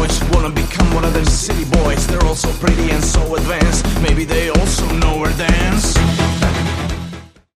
boys wanna become one of those city boys. They're all so pretty and so advanced. Maybe they also know her dance.